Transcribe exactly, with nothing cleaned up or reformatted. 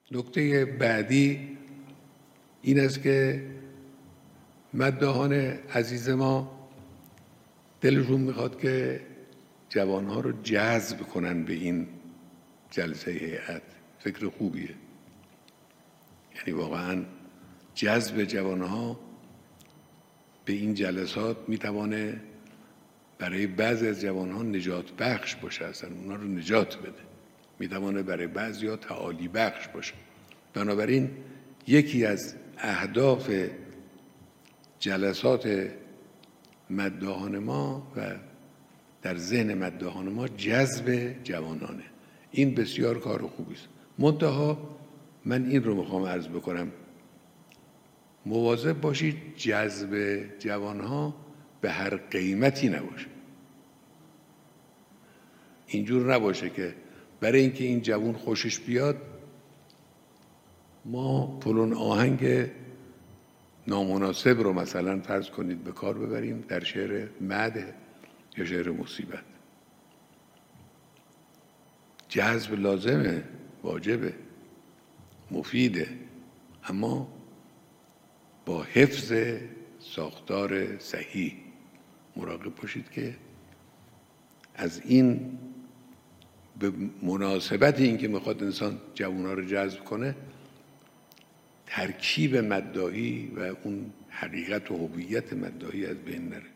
نکته بعدی این است که مداحان عزیز ما دلشون میخواد که جوانها رو جذب کنن به این جلسه هیئت. فکر خوبیه، یعنی واقعا جذب جوانها به این جلسات میتوانه برای بعضی از جوانها نجات بخش باشه، اصلا اونا رو نجات بده، میتوانه برای بعضیا تعالی بخش باشه. بنابراین یکی از اهداف جلسات مداحان ما و در ذهن مداحان ما جذب جوانانه. این بسیار کار خوبی است. منتها من این رو میخوام عرض بکنم، مواظب باشید جذب جوانها به هر قیمتی نباشه. اینجور نباشه که برای اینکه این جوان خوشش بیاد ما فلان آهنگ نامناسب رو مثلا فرض کنید به کار ببریم در شعر مدح یا شعر مصیبت. جذب لازمه، واجبه، مفیده، اما با حفظ ساختار صحیح. مراقب باشید که از این به مناسبت این که میخواد انسان جوانها رو جذب کنه ترکیب مداحی و اون حقیقت و هویت مداحی از بین نره.